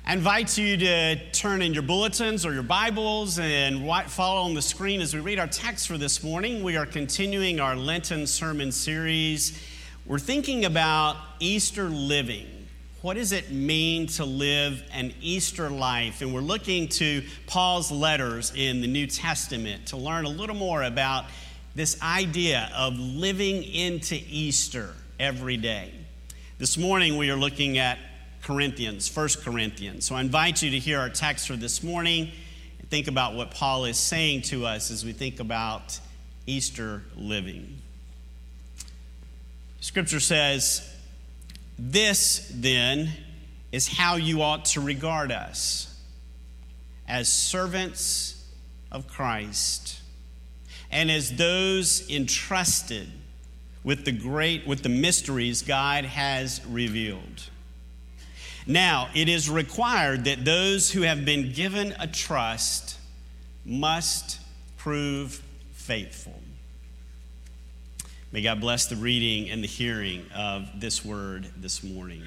I invite you to turn in your bulletins or your Bibles and follow on the screen as we read our text for this morning. We are continuing our Lenten sermon series. We're thinking about Easter living. What does it mean to live an Easter life? And we're looking to Paul's letters in the New Testament to learn a little more about this idea of living into Easter every day. This morning we are looking at Corinthians, 1 Corinthians. So I invite you to hear our text for this morning and think about what Paul is saying to us as we think about Easter living. Scripture says, "This, then, is how you ought to regard us, as servants of Christ, and as those entrusted with the mysteries God has revealed. Now, it is required that those who have been given a trust must prove faithful." May God bless the reading and the hearing of this word this morning.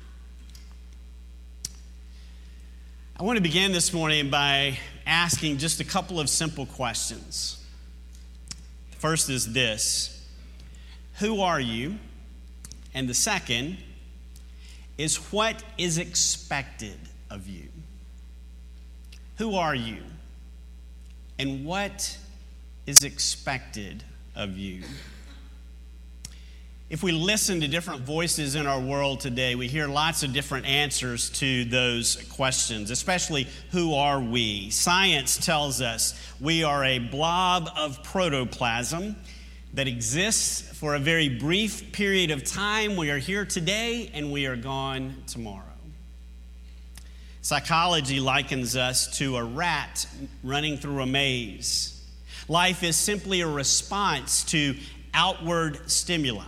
I want to begin this morning by asking just a couple of simple questions. The first is this: who are you? And the second is, what is expected of you? Who are you? And what is expected of you? If we listen to different voices in our world today, we hear lots of different answers to those questions, especially who are we? Science tells us we are a blob of protoplasm that exists for a very brief period of time. We are here today and we are gone tomorrow. Psychology likens us to a rat running through a maze. Life is simply a response to outward stimuli.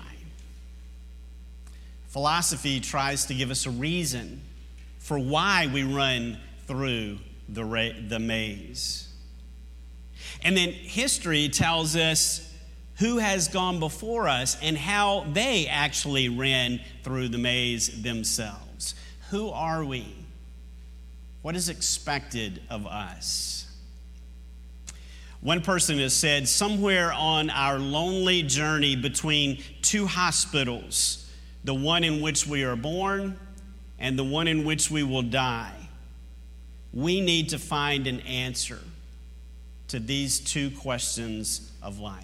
Philosophy tries to give us a reason for why we run through the maze. And then history tells us who has gone before us and how they actually ran through the maze themselves. Who are we? What is expected of us? One person has said, somewhere on our lonely journey between two hospitals, the one in which we are born and the one in which we will die, we need to find an answer to these two questions of life.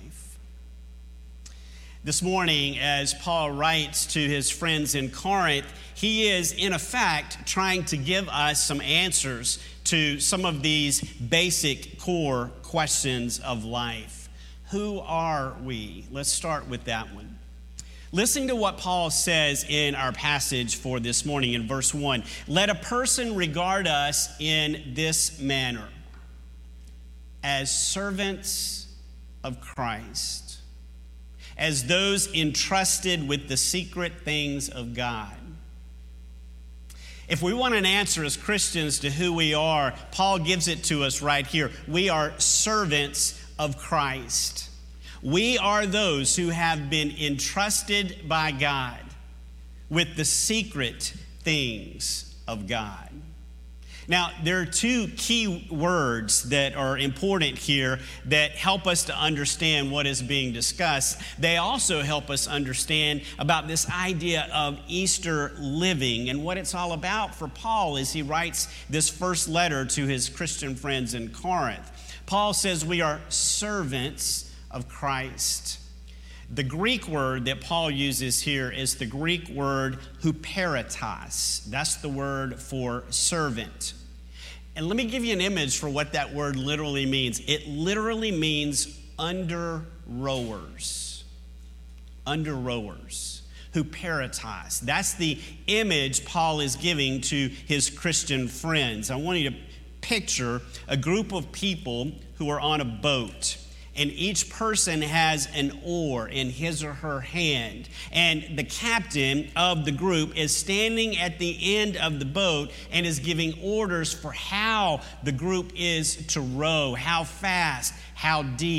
This morning, as Paul writes to his friends in Corinth, he is, in effect, trying to give us some answers to some of these basic core questions of life. Who are we? Let's start with that one. Listen to what Paul says in our passage for this morning in verse 1. "Let a person regard us in this manner, as servants of Christ, as those entrusted with the secret things of God." If we want an answer as Christians to who we are, Paul gives it to us right here. We are servants of Christ. We are those who have been entrusted by God with the secret things of God. Now, there are two key words that are important here that help us to understand what is being discussed. They also help us understand about this idea of Easter living and what it's all about for Paul as he writes this first letter to his Christian friends in Corinth. Paul says we are servants of Christ. The Greek word that Paul uses here is the Greek word huperetas. That's the word for servant. And let me give you an image for what that word literally means. It literally means under rowers. Under rowers. Huperetas. That's the image Paul is giving to his Christian friends. I want you to picture a group of people who are on a boat. And each person has an oar in his or her hand. And the captain of the group is standing at the end of the boat and is giving orders for how the group is to row, how fast, how deep,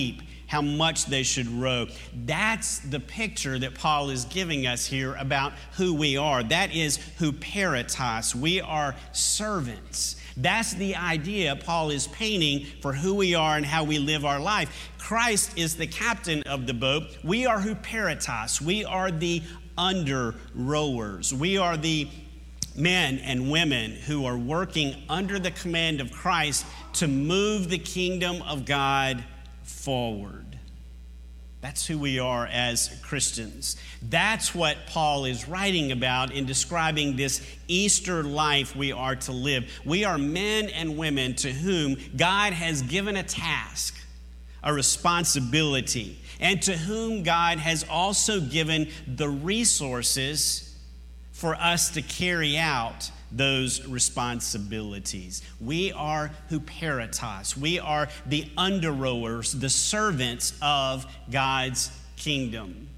how much they should row. That's the picture that Paul is giving us here about who we are. That is huperetas. We are servants. That's the idea Paul is painting for who we are and how we live our life. Christ is the captain of the boat. We are huperetas. We are the under rowers. We are the men and women who are working under the command of Christ to move the kingdom of God forward. That's who we are as Christians. That's what Paul is writing about in describing this Easter life we are to live. We are men and women to whom God has given a task, a responsibility, and to whom God has also given the resources for us to carry out those responsibilities. We are huperetas. We are the under-rowers, the servants of God's kingdom.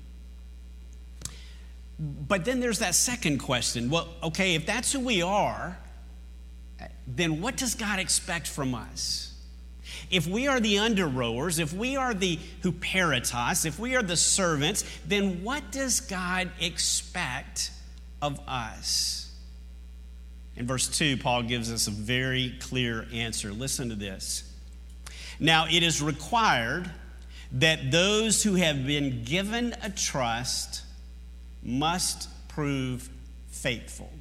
But then there's that second question. Well, okay, if that's who we are, then what does God expect from us? If we are the under-rowers, if we are the huperetas, if we are the servants, then what does God expect of us? In verse 2, Paul gives us a very clear answer. Listen to this. Now, it is required that those who have been given a trust must prove faithful.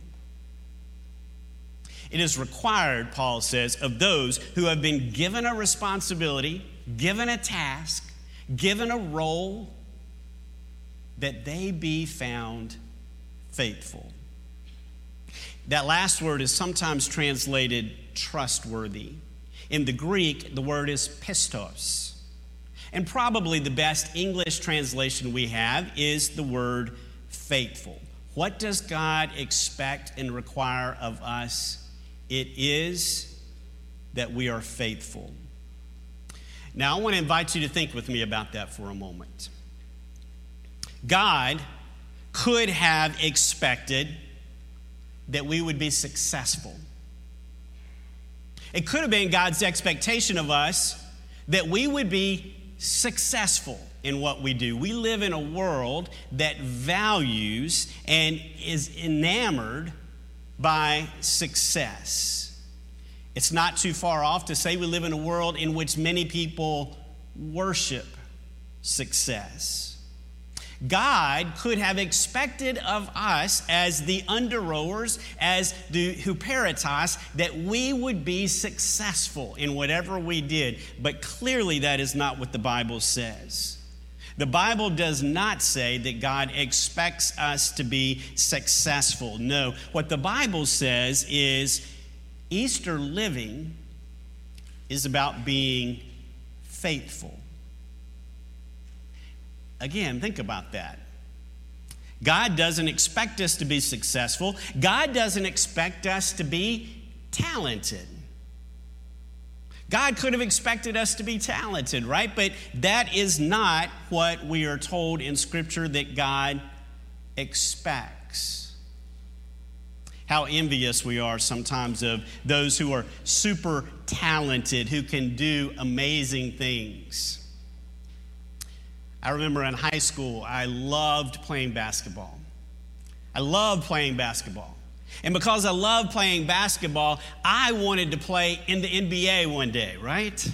It is required, Paul says, of those who have been given a responsibility, given a task, given a role, that they be found faithful. That last word is sometimes translated trustworthy. In the Greek, the word is pistos. And probably the best English translation we have is the word faithful. What does God expect and require of us? It is that we are faithful. Now, I want to invite you to think with me about that for a moment. God could have expected that we would be successful. It could have been God's expectation of us that we would be successful in what we do. We live in a world that values and is enamored by success. It's not too far off to say we live in a world in which many people worship success. God could have expected of us as the under-rowers, as the huperetas, that we would be successful in whatever we did. But clearly that is not what the Bible says. The Bible does not say that God expects us to be successful. No, what the Bible says is Easter living is about being faithful. Again, think about that. God doesn't expect us to be successful. God doesn't expect us to be talented. God could have expected us to be talented, right? But that is not what we are told in Scripture that God expects. How envious we are sometimes of those who are super talented, who can do amazing things. I remember in high school, I loved playing basketball. And because I loved playing basketball, I wanted to play in the NBA one day, right?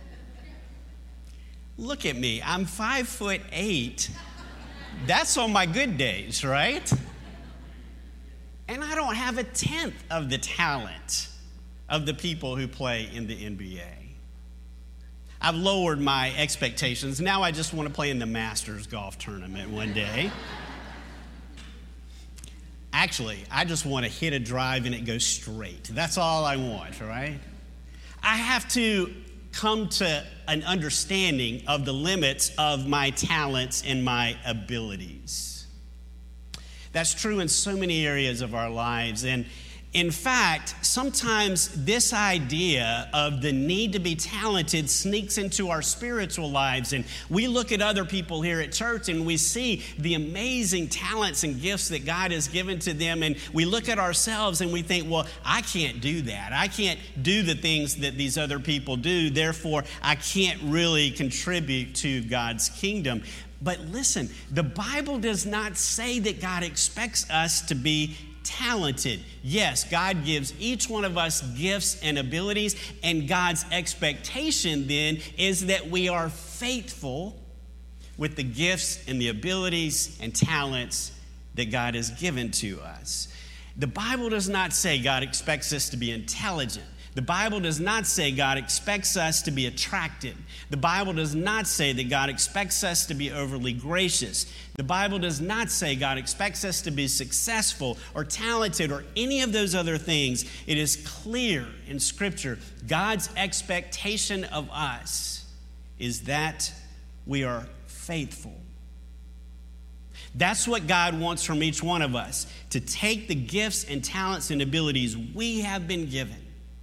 Look at me. I'm 5'8". That's on my good days, right? And I don't have a tenth of the talent of the people who play in the NBA. I've lowered my expectations. Now I just want to play in the Masters golf tournament one day. Actually, I just want to hit a drive and it goes straight. That's all I want, right? I have to come to an understanding of the limits of my talents and my abilities. That's true in so many areas of our lives. And In fact, sometimes this idea of the need to be talented sneaks into our spiritual lives, and we look at other people here at church and we see the amazing talents and gifts that God has given to them, and we look at ourselves and we think, well, I can't do that. I can't do the things that these other people do, therefore I can't really contribute to God's kingdom. But listen, the Bible does not say that God expects us to be talented. Yes, God gives each one of us gifts and abilities, and God's expectation then is that we are faithful with the gifts and the abilities and talents that God has given to us. The Bible does not say God expects us to be intelligent. The Bible does not say God expects us to be attractive. The Bible does not say that God expects us to be overly gracious. The Bible does not say God expects us to be successful or talented or any of those other things. It is clear in Scripture, God's expectation of us is that we are faithful. That's what God wants from each one of us, to take the gifts and talents and abilities we have been given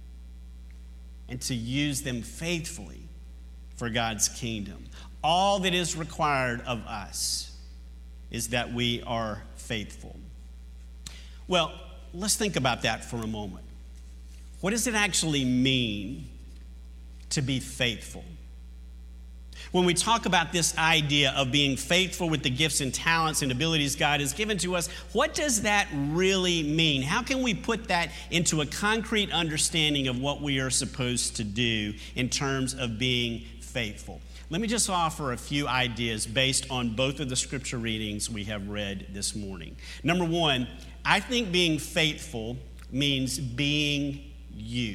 and to use them faithfully for God's kingdom. All that is required of us is that we are faithful. Well, let's think about that for a moment. What does it actually mean to be faithful? When we talk about this idea of being faithful with the gifts and talents and abilities God has given to us, what does that really mean? How can we put that into a concrete understanding of what we are supposed to do in terms of being faithful? Let me just offer a few ideas based on both of the scripture readings we have read this morning. Number one, I think being faithful means being you.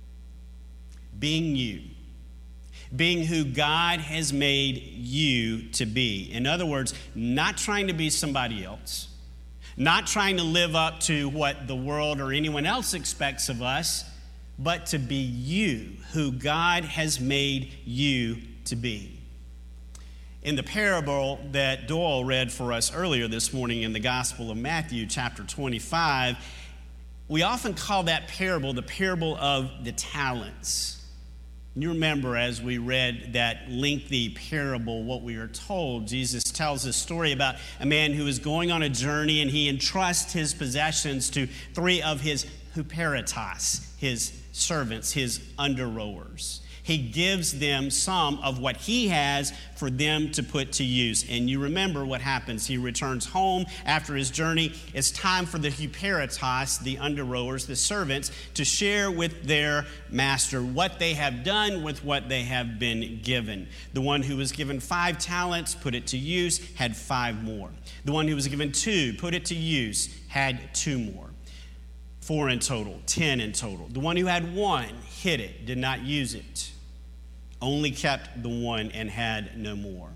Being you. Being who God has made you to be. In other words, not trying to be somebody else, not trying to live up to what the world or anyone else expects of us, but to be you, who God has made you to be. In the parable that Doyle read for us earlier this morning in the Gospel of Matthew, chapter 25, we often call that parable the parable of the talents. You remember as we read that lengthy parable, what we are told, Jesus tells a story about a man who is going on a journey and he entrusts his possessions to three of his huperetas, his servants, his under-rowers. He gives them some of what he has for them to put to use. And you remember what happens. He returns home after his journey. It's time for the huperetas, the under-rowers, the servants, to share with their master what they have done with what they have been given. The one who was given 5 talents, put it to use, had 5 more. The one who was given 2, put it to use, had 2 more. 4 in total, 10 in total. The one who had 1 hid it, did not use it. Only kept the 1 and had no more.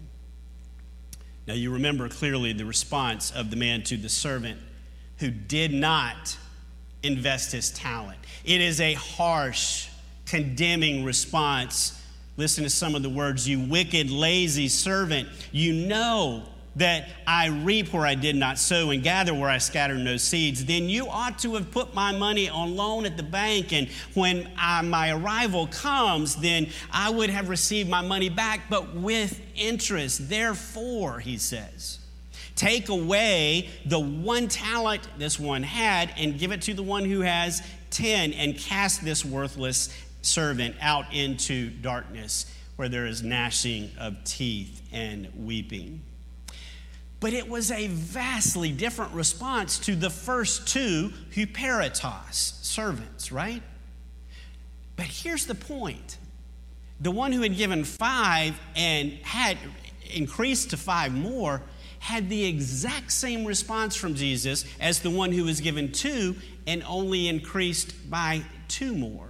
Now you remember clearly the response of the man to the servant who did not invest his talent. It is a harsh, condemning response. Listen to some of the words. You wicked, lazy servant, you know that I reap where I did not sow and gather where I scattered no seeds. Then you ought to have put my money on loan at the bank, and when my arrival comes, then I would have received my money back, but with interest. Therefore, he says, take away the 1 talent this one had and give it to the one who has 10, and cast this worthless servant out into darkness where there is gnashing of teeth and weeping. But it was a vastly different response to the first 2 huperetas, servants, right? But here's the point. The one who had given 5 and had increased to 5 more had the exact same response from Jesus as the one who was given 2 and only increased by 2 more.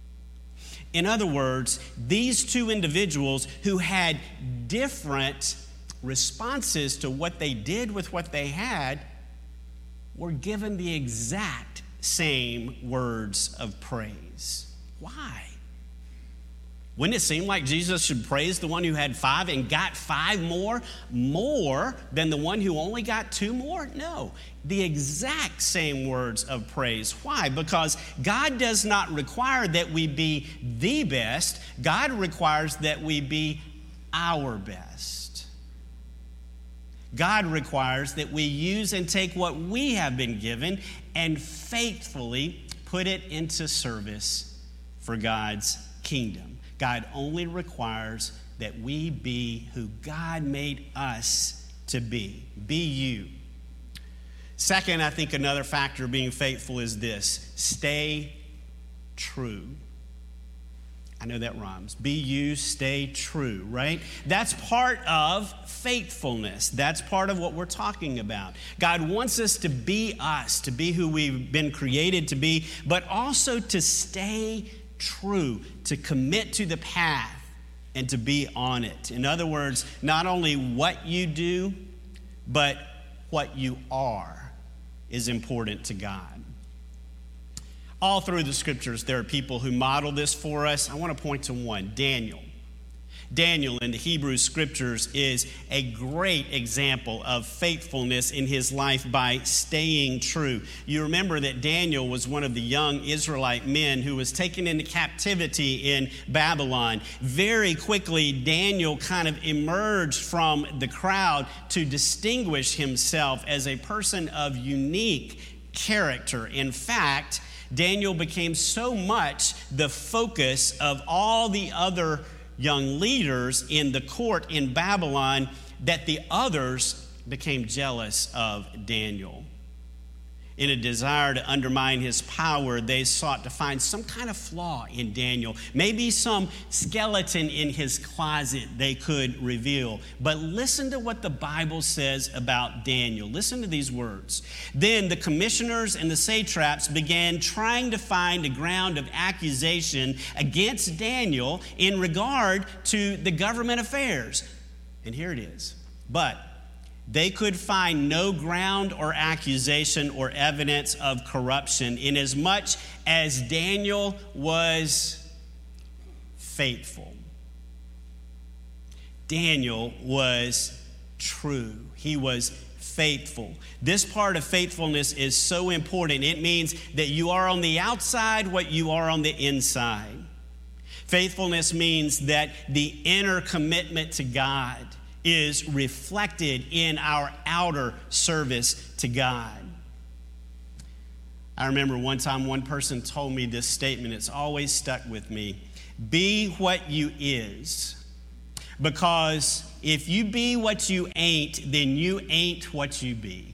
In other words, these 2 individuals who had different responses to what they did with what they had were given the exact same words of praise. Why? Wouldn't it seem like Jesus should praise the one who had 5 and got 5 more than the one who only got 2 more? No, the exact same words of praise. Why? Because God does not require that we be the best. God requires that we be our best. God requires that we use and take what we have been given and faithfully put it into service for God's kingdom. God only requires that we be who God made us to be. Be you. Second, I think another factor of being faithful is this: stay true. I know that rhymes. Be you, stay true, right? That's part of faithfulness. That's part of what we're talking about. God wants us, to be who we've been created to be, but also to stay true, to commit to the path and to be on it. In other words, not only what you do, but what you are is important to God. All through the scriptures, there are people who model this for us. I want to point to one, Daniel. Daniel in the Hebrew scriptures is a great example of faithfulness in his life by staying true. You remember that Daniel was one of the young Israelite men who was taken into captivity in Babylon. Very quickly, Daniel kind of emerged from the crowd to distinguish himself as a person of unique character. In fact, Daniel became so much the focus of all the other young leaders in the court in Babylon that the others became jealous of Daniel. In a desire to undermine his power, they sought to find some kind of flaw in Daniel, maybe some skeleton in his closet they could reveal. But listen to what the Bible says about Daniel. Listen to these words. Then the commissioners and the satraps began trying to find a ground of accusation against Daniel in regard to the government affairs. And here it is. But they could find no ground or accusation or evidence of corruption, inasmuch as Daniel was faithful. Daniel was true. He was faithful. This part of faithfulness is so important. It means that you are on the outside what you are on the inside. Faithfulness means that the inner commitment to God is reflected in our outer service to God. I remember one time one person told me this statement. It's always stuck with me. Be what you is. Because if you be what you ain't, then you ain't what you be.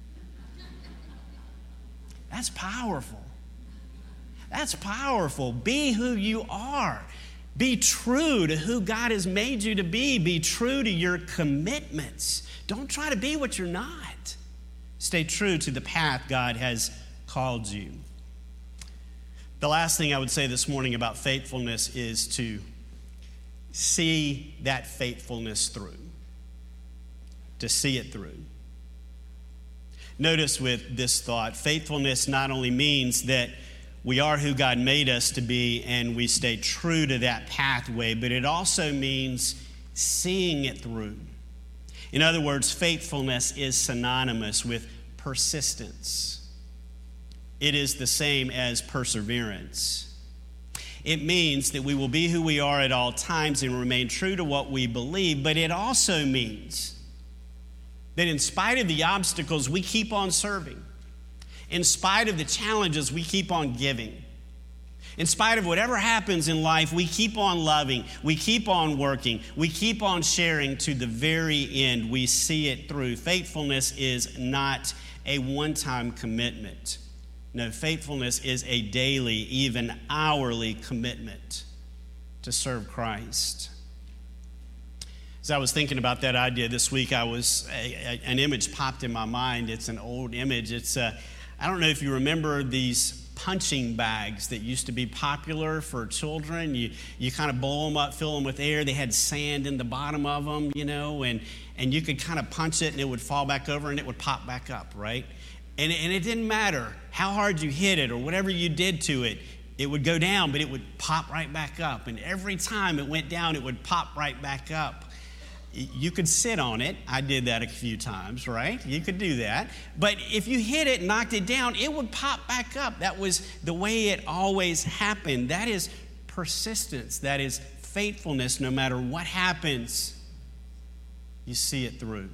That's powerful. That's powerful. Be who you are. Be true to who God has made you to be. Be true to your commitments. Don't try to be what you're not. Stay true to the path God has called you. The last thing I would say this morning about faithfulness is to see that faithfulness through. To see it through. Notice with this thought, faithfulness not only means that we are who God made us to be and we stay true to that pathway, but it also means seeing it through. In other words, faithfulness is synonymous with persistence. It is the same as perseverance. It means that we will be who we are at all times and remain true to what we believe, but it also means that in spite of the obstacles, we keep on serving. In spite of the challenges, we keep on giving. In spite of whatever happens in life, we keep on loving. We keep on working. We keep on sharing to the very end. We see it through. Faithfulness is not a one-time commitment. No, faithfulness is a daily, even hourly commitment to serve Christ. As I was thinking about that idea this week, an image popped in my mind. It's an old image. I don't know if you remember these punching bags that used to be popular for children. You kind of blow them up, fill them with air. They had sand in the bottom of them, and you could kind of punch it and it would fall back over and it would pop back up, right? And it didn't matter how hard you hit it or whatever you did to it, it would go down, but it would pop right back up. And every time it went down, it would pop right back up. You could sit on it. I did that a few times, right? You could do that. But if you hit it and knocked it down, it would pop back up. That was the way it always happened. That is persistence. That is faithfulness. No matter what happens, you see it through.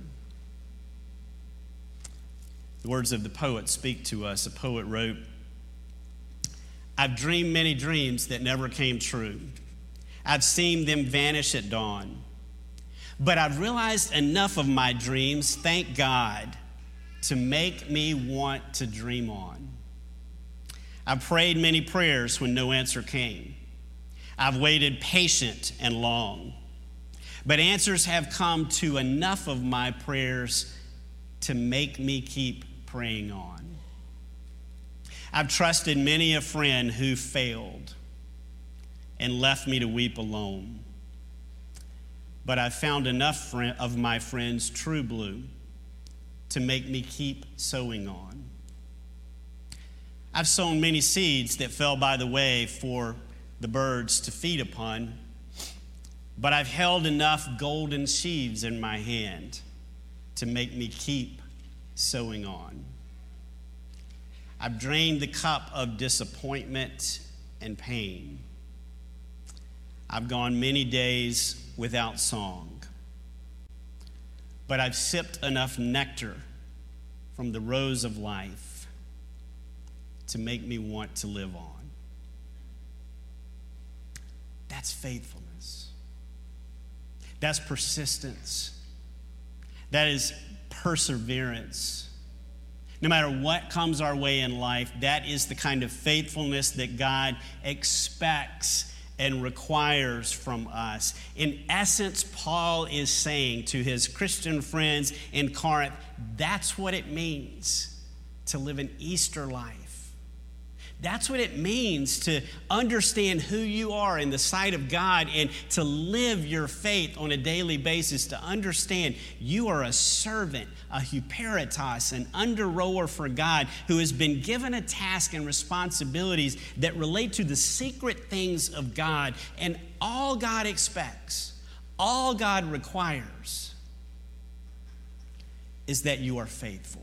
The words of the poet speak to us. A poet wrote, "I've dreamed many dreams that never came true. I've seen them vanish at dawn. But I've realized enough of my dreams, thank God, to make me want to dream on. I've prayed many prayers when no answer came. I've waited patient and long. But answers have come to enough of my prayers to make me keep praying on. I've trusted many a friend who failed and left me to weep alone. But I've found enough of my friends true blue to make me keep sowing on. I've sown many seeds that fell by the way for the birds to feed upon, but I've held enough golden sheaves in my hand to make me keep sowing on. I've drained the cup of disappointment and pain. I've gone many days without song, but I've sipped enough nectar from the rose of life to make me want to live on." That's faithfulness. That's persistence. That is perseverance. No matter what comes our way in life, that is the kind of faithfulness that God expects and requires from us. In essence, Paul is saying to his Christian friends in Corinth, that's what it means to live an Easter life. That's what it means to understand who you are in the sight of God and to live your faith on a daily basis, to understand you are a servant, a huperetos, an under-rower for God who has been given a task and responsibilities that relate to the secret things of God. And all God expects, all God requires is that you are faithful.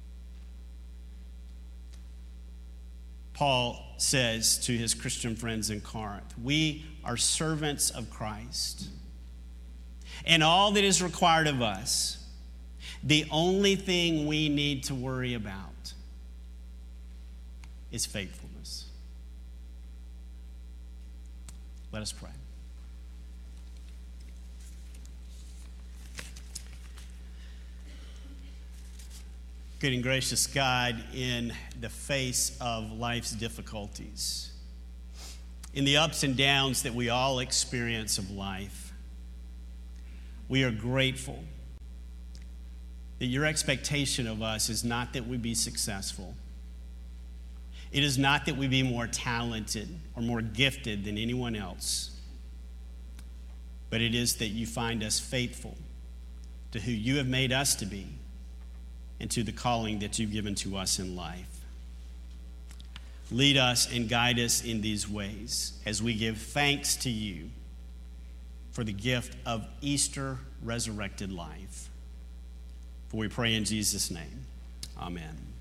Paul says to his Christian friends in Corinth, we are servants of Christ. And all that is required of us, the only thing we need to worry about is faithfulness. Let us pray. Good and gracious God, in the face of life's difficulties, in the ups and downs that we all experience of life, we are grateful that your expectation of us is not that we be successful. It is not that we be more talented or more gifted than anyone else, but it is that you find us faithful to who you have made us to be and to the calling that you've given to us in life. Lead us and guide us in these ways as we give thanks to you for the gift of Easter resurrected life. For we pray in Jesus' name. Amen.